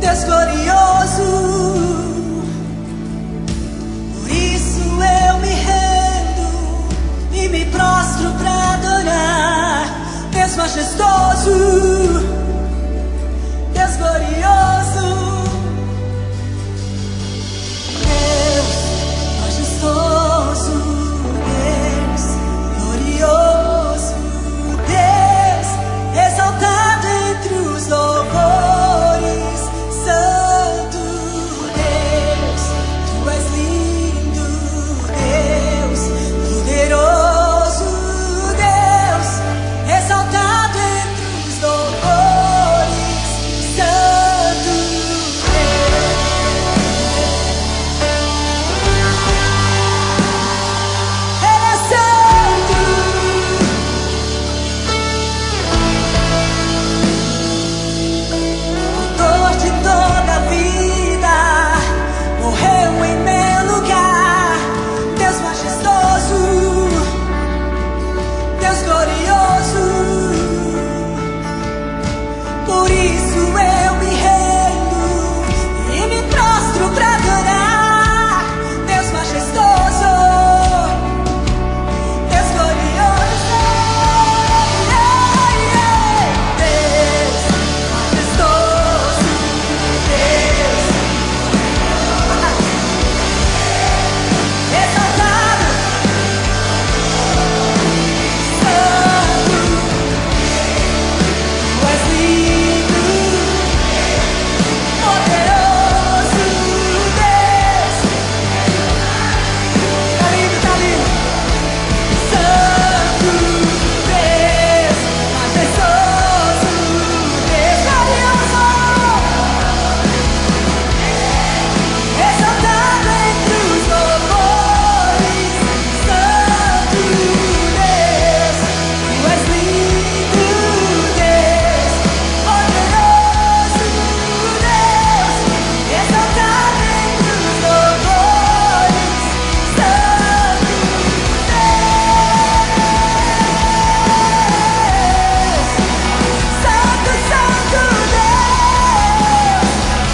Deus glorioso. Por isso eu me rendo e me prostro pra adorar. Deus majestoso, Deus glorioso. Deus majestoso, Deus glorioso, Deus exaltado entre os louvores. Santo Deus, Tu és lindo, Deus poderoso, Deus exaltado entre os louvores. Santo Deus. Ele é santo. Autor de toda a vida, morreu em meu lugar. Deus majestoso, Deus glorioso. Por isso eu me rendo e me prostro pra adorar. Deus majestoso, Deus glorioso. Deus majestoso, Deus exaltado, santo, Tu és lindo, poderoso, Deus. Tá lindo, tá lindo. Santo Deus, majestoso, Deus glorioso, exaltado entre os louvores. Santo Deus, Tu és lindo, Deus poderoso, Deus exaltado entre os louvores. Santo Santo, Santo Deus,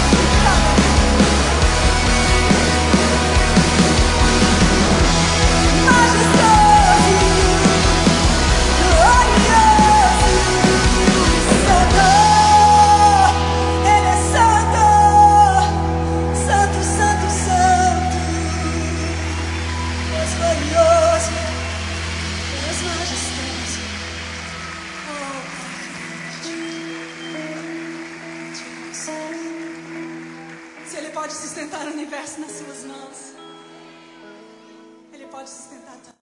majestoso, glorioso, santo, Ele é santo, santo, santo, santo, Deus glorioso, Deus majestoso. Oh, Pai, se Ele pode sustentar o universo nas suas mãos, Ele pode sustentar